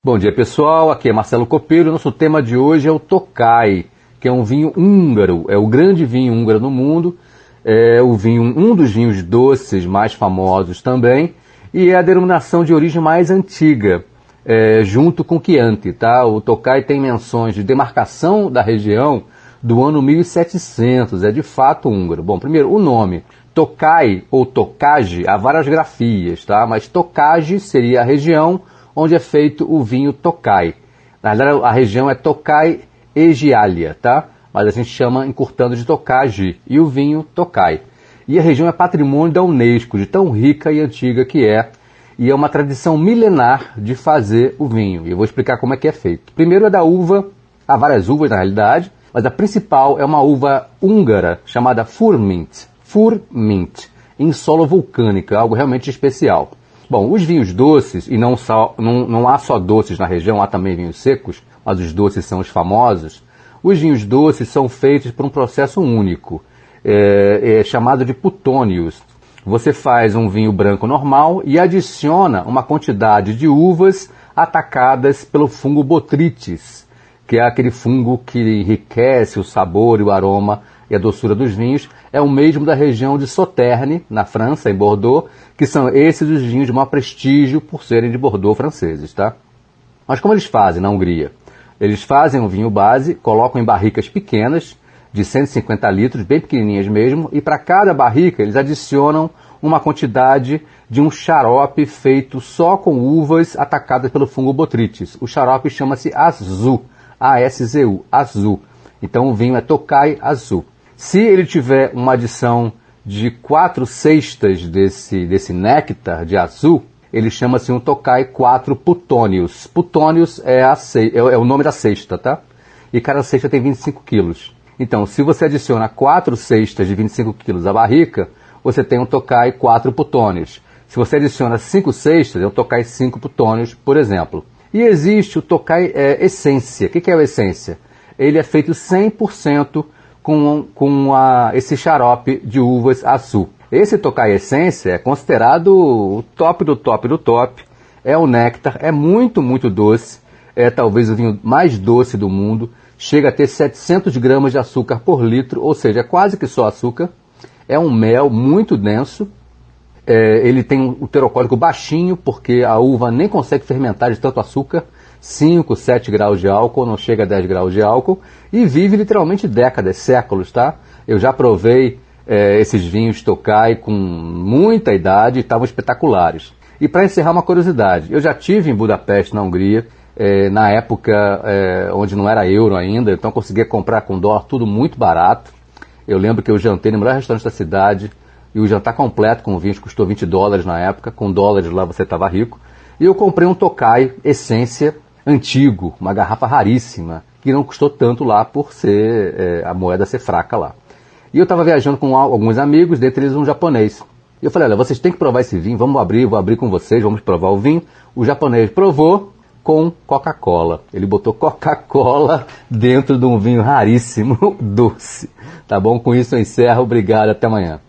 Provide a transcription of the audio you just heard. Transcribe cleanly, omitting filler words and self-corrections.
Bom dia, pessoal, aqui é Marcelo Copeiro. Nosso tema de hoje é o Tokaj, que é um vinho húngaro, é o grande vinho húngaro no mundo, é um dos vinhos doces mais famosos também, e é a denominação de origem mais antiga, junto com o Chianti, tá? O Tokaj tem menções de demarcação da região do ano 1700, é de fato húngaro. Bom, primeiro, o nome, Tokaj ou Tokaj, há várias grafias, tá? Mas Tokaj seria a região onde é feito o vinho Tokaj. Na verdade, a região é Tokaj-Egyalia, tá? Mas a gente chama, encurtando, de Tokaj, e o vinho Tokaj. E a região é patrimônio da Unesco, de tão rica e antiga que é, e é uma tradição milenar de fazer o vinho. E eu vou explicar como é que é feito. Primeiro é da uva, há várias uvas na realidade, mas a principal é uma uva húngara chamada Furmint, em solo vulcânico, algo realmente especial. Bom, os vinhos doces, e não há só doces na região, há também vinhos secos, mas os doces são os famosos. Os vinhos doces são feitos por um processo único, chamado de putônios. Você faz um vinho branco normal e adiciona uma quantidade de uvas atacadas pelo fungo Botrytis, que é aquele fungo que enriquece o sabor e o aroma e a doçura dos vinhos. É o mesmo da região de Sauternes, na França, em Bordeaux, que são esses os vinhos de maior prestígio por serem de Bordeaux franceses, tá? Mas como eles fazem na Hungria? Eles fazem um vinho base, colocam em barricas pequenas, de 150 litros, bem pequenininhas mesmo, e para cada barrica eles adicionam uma quantidade de um xarope feito só com uvas atacadas pelo fungo Botrytis. O xarope chama-se Azu, A-S-Z-U, Azu. Então o vinho é Tokaj Azu. Se ele tiver uma adição de 4/6 desse néctar de Azu, ele chama-se um Tokaj 4 Putônios. Putônios é o nome da cesta, tá? E cada cesta tem 25 quilos. Então, se você adiciona 4 cestas de 25 quilos à barrica, você tem um Tokaj 4 Putônios. Se você adiciona 5 cestas, é um Tokaj 5 Putônios, por exemplo. E existe o Tokaj Essência. O que é o Essência? Ele é feito 100% com esse xarope de uvas Azu. Esse Tokaj Essência é considerado o top do top do top. É o néctar, é muito, muito doce. É talvez o vinho mais doce do mundo. Chega a ter 700 gramas de açúcar por litro, ou seja, é quase que só açúcar. É um mel muito denso. Ele tem um teor baixinho, porque a uva nem consegue fermentar de tanto açúcar. 5, 7 graus de álcool, não chega a 10 graus de álcool, e vive literalmente décadas, séculos, tá? Eu já provei esses vinhos Tokaj com muita idade e estavam espetaculares. E para encerrar, uma curiosidade, eu já tive em Budapeste, na Hungria, na época onde não era euro ainda, então eu conseguia comprar com dólar tudo muito barato. Eu lembro que eu jantei no melhor restaurante da cidade, e o jantar completo com vinhos custou $20 na época, com dólares lá você estava rico, e eu comprei um Tokaj Essência antigo, uma garrafa raríssima, que não custou tanto lá por ser a moeda ser fraca lá. E eu estava viajando com alguns amigos, dentre eles um japonês. E eu falei, olha, vocês têm que provar esse vinho, vou abrir com vocês, vamos provar o vinho. O japonês provou com Coca-Cola. Ele botou Coca-Cola dentro de um vinho raríssimo, doce. Tá bom? Com isso eu encerro, obrigado, até amanhã.